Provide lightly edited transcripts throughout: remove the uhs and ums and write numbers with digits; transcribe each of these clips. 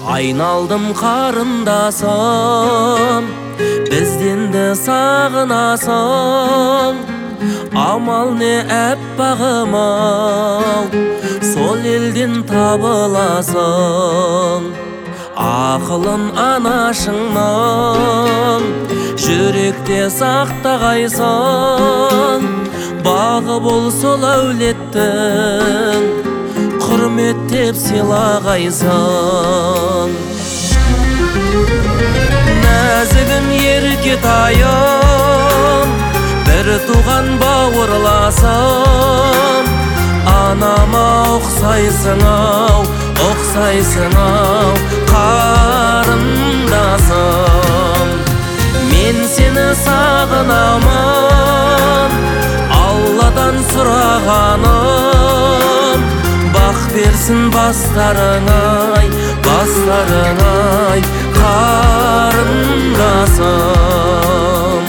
Айналдым қарындасым, бізден де сағынасың. Амал не әппағым-ау, сол елден табыласың. Ақылын анашыңның, жүректе сақтағайсың. Бағы бол сол әулеттің, құрметтеп сыйлағайсың. Нәзігім еркетайым, бір туған бауырласым. Анама ұқсайсың-ау, ұқсайсың-ау, қарындасым. Мен сені сағынамын, Алладан сұрағаным. Бақ берсін бастарың-ай, бастарың-ай, қарындасым.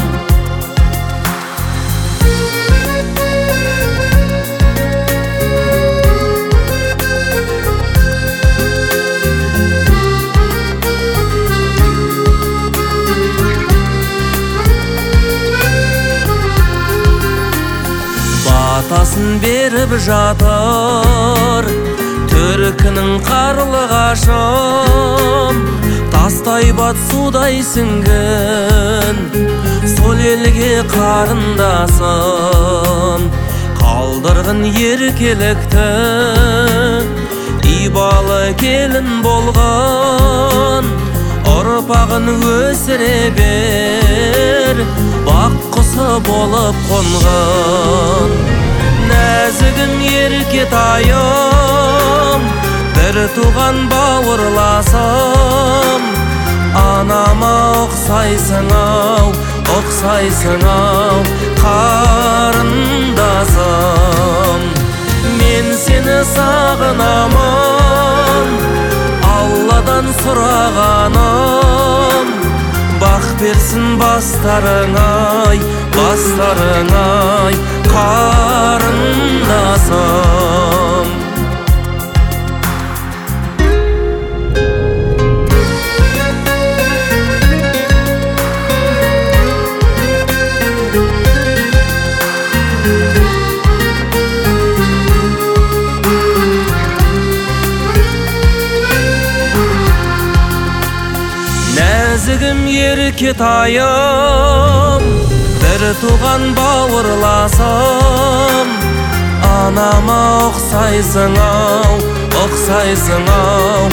Батасын беріп жатыр төркінің қарлығашым. Тастай бат судай сіңген сол елге қарындасым. Қалдырғын еркелікті ибалы келін болған. Ұрпағын өсіре бер, бақ құсы болып қонған. Нәзігім еркетайым, бір туған бауырласым. Анама ұқсайсың-ау, ұқсайсың-ау, қарындасым. Мен сені сағынамын, Алладан сұрағаным. Бақ берсін бастарың-ай, бастарың-ай, қарындасым. Нәзігім еркетайым, бір туған бауырласым. Анама ұқсайсың-ау, ұқсайсың-ау,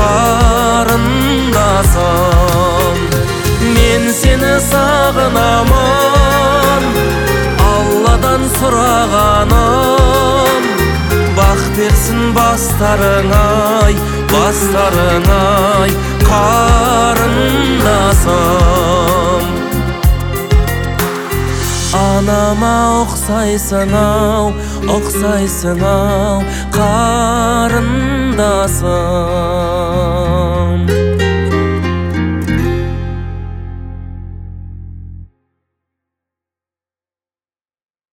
қарындасым. Мен сені сағынамын, Алладан сұрағаным. Бақ берсін бастарың-ай, бастарың-ай, қарындасым. Анама ұқсайсың-ау, ұқсайсың-ау, қарындасым.